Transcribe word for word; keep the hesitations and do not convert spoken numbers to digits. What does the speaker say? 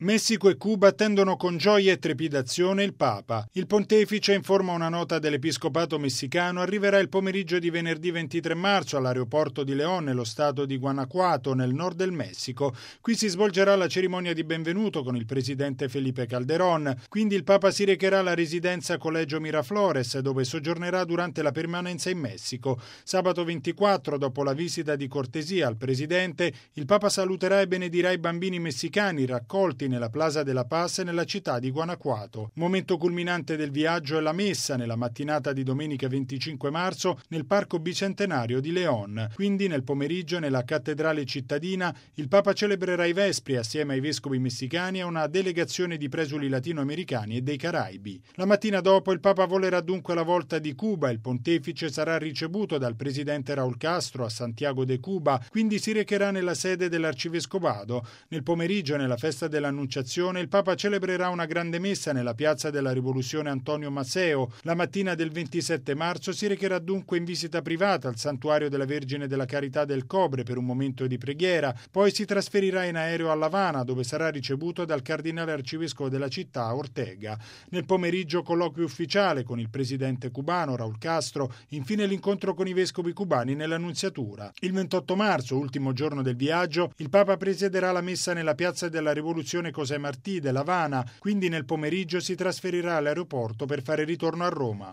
Messico e Cuba attendono con gioia e trepidazione il Papa. Il pontefice, informa una nota dell'Episcopato messicano, arriverà il pomeriggio di venerdì ventitré marzo all'aeroporto di León, nello stato di Guanajuato, nel nord del Messico. Qui si svolgerà la cerimonia di benvenuto con il presidente Felipe Calderón. Quindi il Papa si recherà alla residenza Collegio Miraflores, dove soggiornerà durante la permanenza in Messico. Sabato ventiquattro, dopo la visita di cortesia al presidente, il Papa saluterà e benedirà i bambini messicani raccolti nella Plaza de la Paz nella città di Guanajuato. Momento culminante del viaggio è la messa nella mattinata di domenica venticinque marzo nel Parco Bicentenario di León. Quindi nel pomeriggio nella cattedrale cittadina il Papa celebrerà i Vespri assieme ai vescovi messicani e a una delegazione di presuli latinoamericani e dei Caraibi. La mattina dopo il Papa volerà dunque alla volta di Cuba. Il pontefice sarà ricevuto dal presidente Raúl Castro a Santiago de Cuba, quindi si recherà nella sede dell'arcivescovado. Nel pomeriggio, nella festa della Annunciazione, il Papa celebrerà una grande messa nella piazza della Rivoluzione Antonio Maceo. La mattina del ventisette marzo si recherà dunque in visita privata al santuario della Vergine della Carità del Cobre per un momento di preghiera, poi si trasferirà in aereo a La Habana, dove sarà ricevuto dal cardinale arcivescovo della città Ortega. Nel pomeriggio colloquio ufficiale con il presidente cubano Raúl Castro, infine l'incontro con i vescovi cubani nell'Annunziatura. Il ventotto marzo, ultimo giorno del viaggio, il Papa presiederà la messa nella piazza della Rivoluzione José Martí de La Habana, quindi nel pomeriggio si trasferirà all'aeroporto per fare ritorno a Roma.